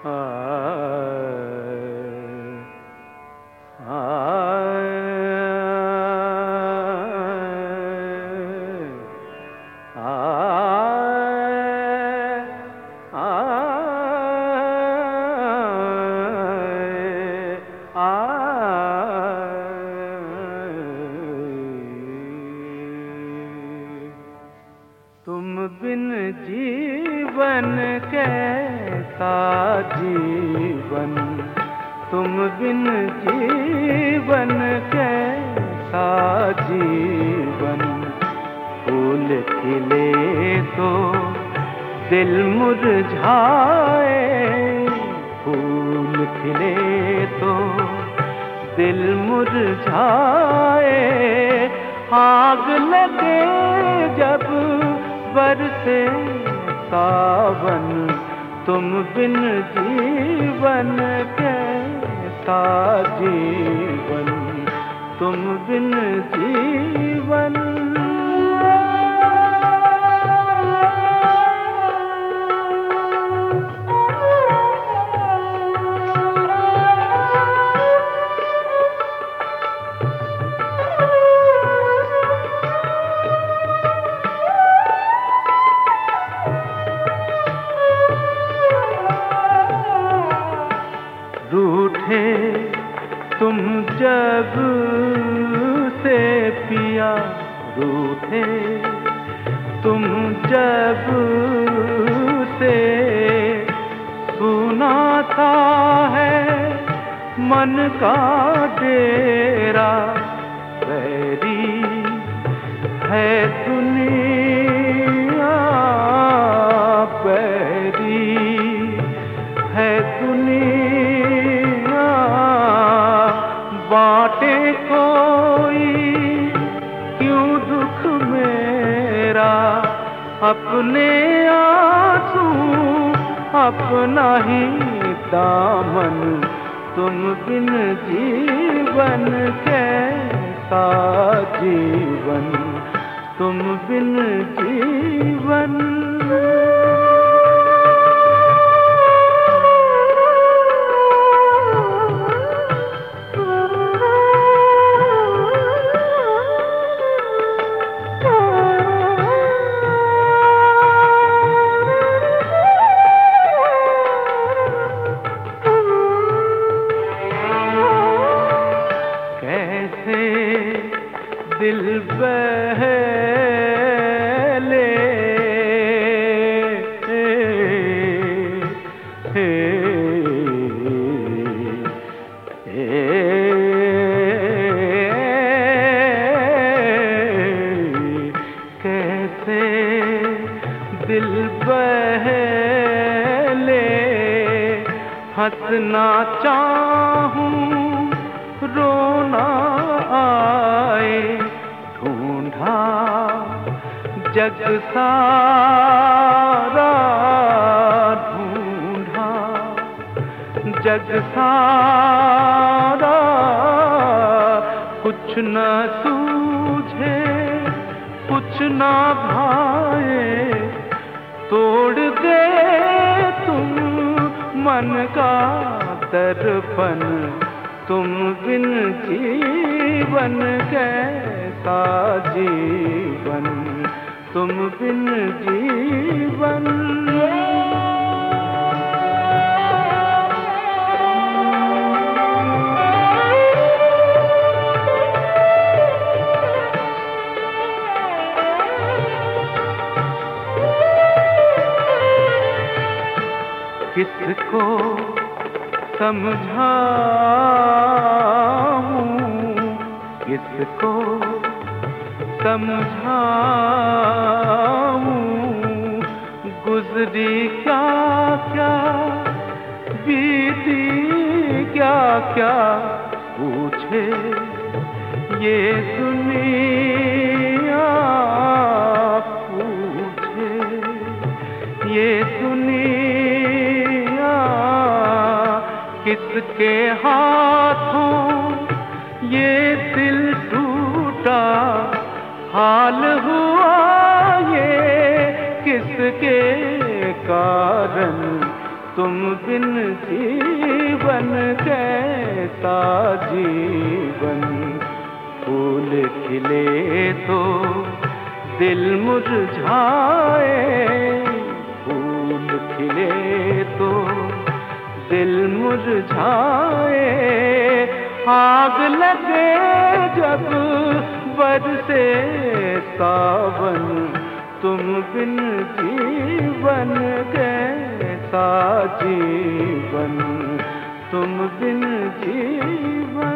तुम बिन जीवन कैसा जीवन, तुम बिन जीवन कैसा जीवन। फूल खिले तो दिल मुरझाए, फूल खिले तो दिल मुरझाए। आग लगे जब बरसे सावन, तुम बिन जीवन कैसा जीवन, तुम बिन जीवन। रूठे तुम जग से पिया, रूठे तुम जग से। सुना सा है मन का डेरा, बैरी है दुनिया, बैरी है दुनिया। बाटे कोई क्यों दुख मेरा, अपने आंसू अपना ही दामन। तुम बिन जीवन कैसा जीवन, तुम बिन जीवन। दिल बहले कैसे दिल बहले। हंसना चाहूं रोना आए, ढूंढा जग सारा, ढूंढा जग सारा। कुछ न सूझे कुछ न भाए, तोड़ दे तुम मन का दर्पण। तुम बिन जीवन कैसा जीवन, तुम बिन जीवन। किसको समझाऊं, किसको समझाऊं। गुजरी क्या क्या बीती क्या क्या, पूछे ये दुनिया, पूछे ये दुनिया। किसके हाथों ये दिल टूटा, हाल हुआ ये किसके कारण। तुम बिन जीवन कैसा जीवन। फूल खिले तो दिल मुरझाए, फूल खिले तो दिल मुरझाए। आग लगे जब बरसे सावन, तुम बिन जीवन कैसा जीवन, तुम बिन जीवन।